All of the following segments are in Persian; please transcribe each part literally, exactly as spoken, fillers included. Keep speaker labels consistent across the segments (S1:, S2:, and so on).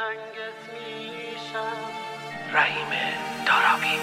S1: دلتنگت میشم
S2: رحیم دارابی.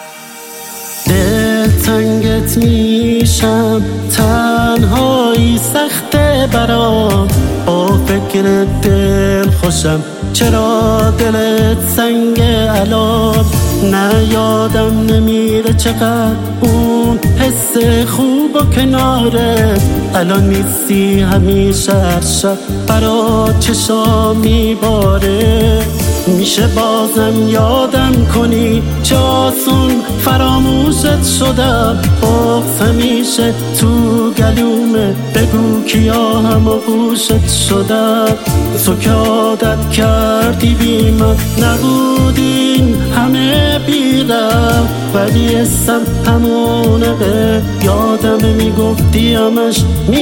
S1: دلتنگت میشم، تنهایی سخته برام، با فکر دل خوشم، چرا دلت سنگ الان؟ نه یادم نمیره چقدر اون حس خوب و کنارت، الان نیستی همیشه هر شب برات چشام میباره. میشه بازم یادم کنی چه آسون فراموشت شدم، بغض همیشه تو گلومه، بگو کیا هم آغوشت شدم. تو که عادت کردی بی من نبودین همه بیرم، ولی اسم همونه به یادم میگفتی همش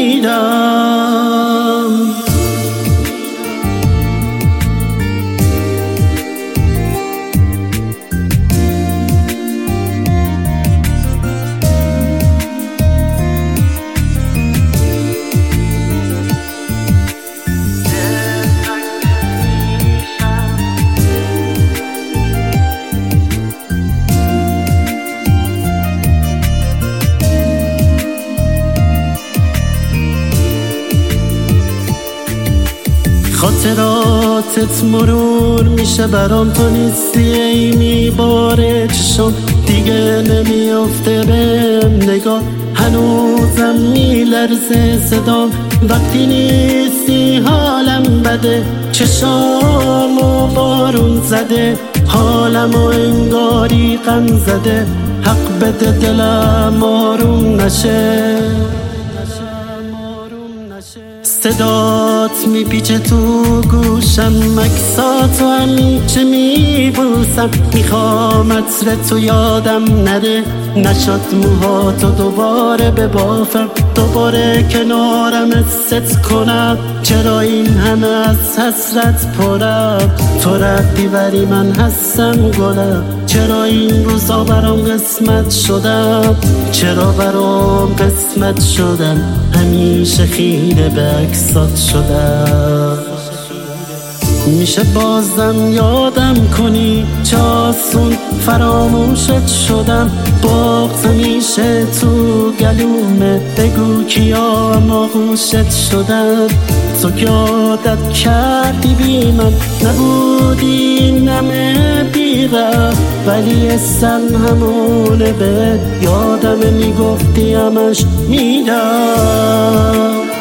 S1: میرم. خاطراتت مرور میشه برام، تو نیستی ای میباره چشم، دیگه نمیافته بهم نگاه، هنوزم میلرزه صدام، وقتی نیستی حالم بده، چشامو بارون زده، حالمو انگاری غم زده، حق بده دلم آروم نشه. صدات میپیچه تو گوشم، عکساتو همیشه میبوسم، میخوام عطر تو یادم نره، نشد موهاتو دوباره ببافم، دوباره کنارم ست کنم، چرا این همه از حسرت پرم؟ تو رفتی ولی من هستم گلم، چرا این روزا برام قسمت شدم؟ چرا برام قسمت شدم؟ همیشه خیره به عکسات شدم. میشه بازم یادم کنی چه آسون فراموشت شدم، بغض همیشه تو گلومه، بگو کیا هم آغوشت شدم. تو که عادت کردی بی من نبودی نمه بیرم، ولی اسم همونه به یادم میگفتی همش میرم.